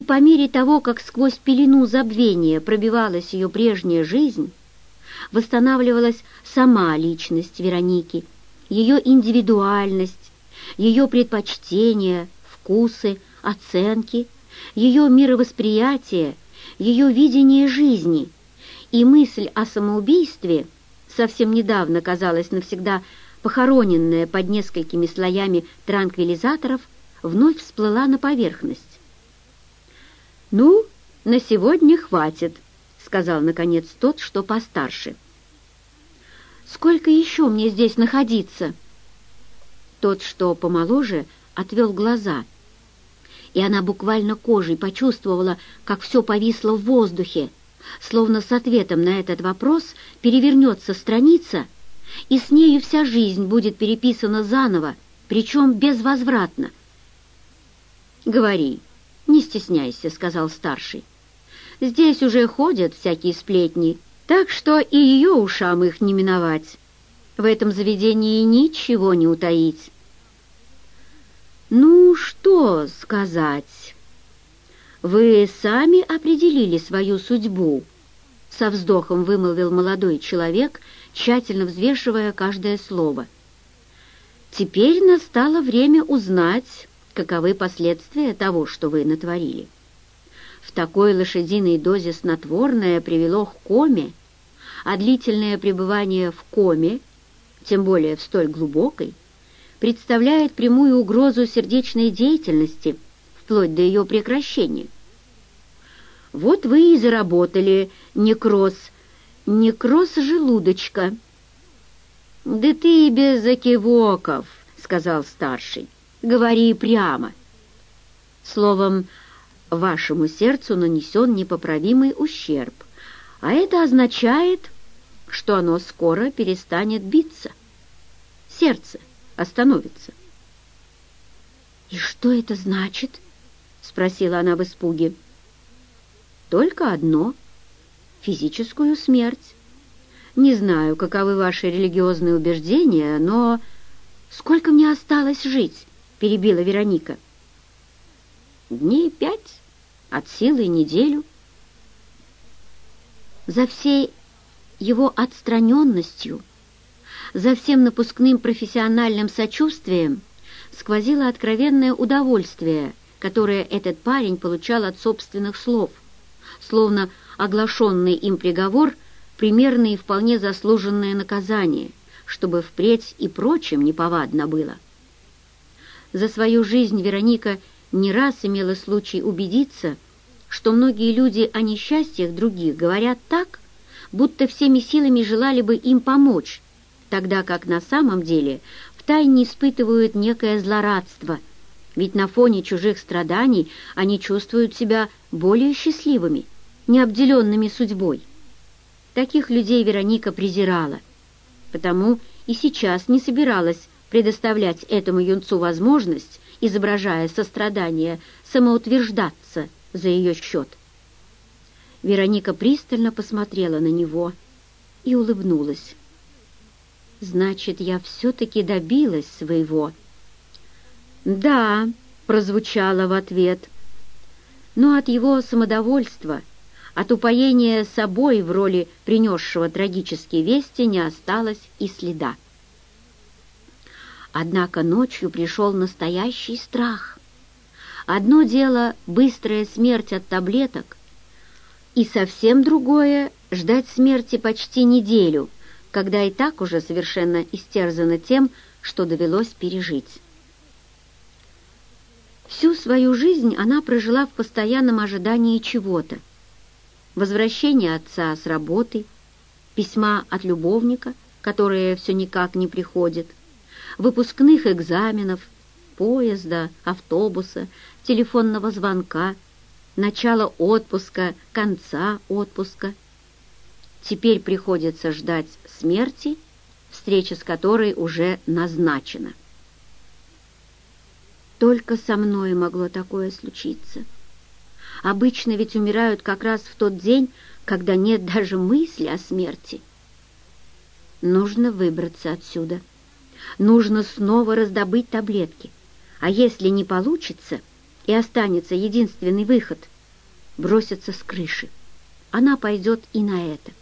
по мере того, как сквозь пелену забвения пробивалась ее прежняя жизнь, восстанавливалась сама личность Вероники, ее индивидуальность, ее предпочтения, вкусы, оценки, ее мировосприятие, ее видение жизни, и мысль о самоубийстве, совсем недавно казалась навсегда похороненная под несколькими слоями транквилизаторов, вновь всплыла на поверхность. «Ну, на сегодня хватит», — сказал, наконец, тот, что постарше. «Сколько еще мне здесь находиться?» Тот, что помоложе, отвел глаза, и она буквально кожей почувствовала, как все повисло в воздухе, словно с ответом на этот вопрос перевернется страница, и с нею вся жизнь будет переписана заново, причем безвозвратно. «Говори, не стесняйся», — сказал старший. «Здесь уже ходят всякие сплетни, так что и ее ушам их не миновать. В этом заведении ничего не утаить». «Ну, что сказать? Вы сами определили свою судьбу», — со вздохом вымолвил молодой человек, тщательно взвешивая каждое слово. «Теперь настало время узнать, каковы последствия того, что вы натворили. В такой лошадиной дозе снотворное привело к коме, а длительное пребывание в коме, тем более в столь глубокой, представляет прямую угрозу сердечной деятельности, вплоть до ее прекращения. Вот вы и заработали некроз желудочка». «Да ты и без экивоков», — сказал старший. «Говори прямо. Словом, вашему сердцу нанесен непоправимый ущерб, а это означает, что оно скоро перестанет биться. Сердце остановится». «И что это значит?» — спросила она в испуге. «Только одно — физическую смерть. Не знаю, каковы ваши религиозные убеждения, но...» «Сколько мне осталось жить?» — перебила Вероника. «Дней 5, от силы неделю». За всей его отстраненностью, за всем напускным профессиональным сочувствием сквозило откровенное удовольствие, которое этот парень получал от собственных слов, словно оглашенный им приговор — примерное и вполне заслуженное наказание, чтобы впредь и прочим неповадно было. За свою жизнь Вероника не раз имела случай убедиться, что многие люди о несчастьях других говорят так, будто всеми силами желали бы им помочь, тогда как на самом деле втайне испытывают некое злорадство, ведь на фоне чужих страданий они чувствуют себя более счастливыми, необделенными судьбой. Таких людей Вероника презирала, потому и сейчас не собиралась предоставлять этому юнцу возможность, изображая сострадание, самоутверждаться за ее счет. Вероника пристально посмотрела на него и улыбнулась. «Значит, я все-таки добилась своего». «Да», — прозвучало в ответ, но от его самодовольства, от упоения собой в роли принесшего трагические вести не осталось и следа. Однако ночью пришел настоящий страх. Одно дело — быстрая смерть от таблеток, и совсем другое — ждать смерти почти неделю, когда и так уже совершенно истерзана тем, что довелось пережить. Всю свою жизнь она прожила в постоянном ожидании чего-то. Возвращения отца с работы, письма от любовника, которое все никак не приходит, выпускных экзаменов, поезда, автобуса, телефонного звонка, начала отпуска, конца отпуска. Теперь приходится ждать смерти, встреча с которой уже назначена. Только со мной могло такое случиться. Обычно ведь умирают как раз в тот день, когда нет даже мысли о смерти. Нужно выбраться отсюда. Нужно снова раздобыть таблетки. А если не получится и останется единственный выход бросятся с крыши. Она пойдет и на это.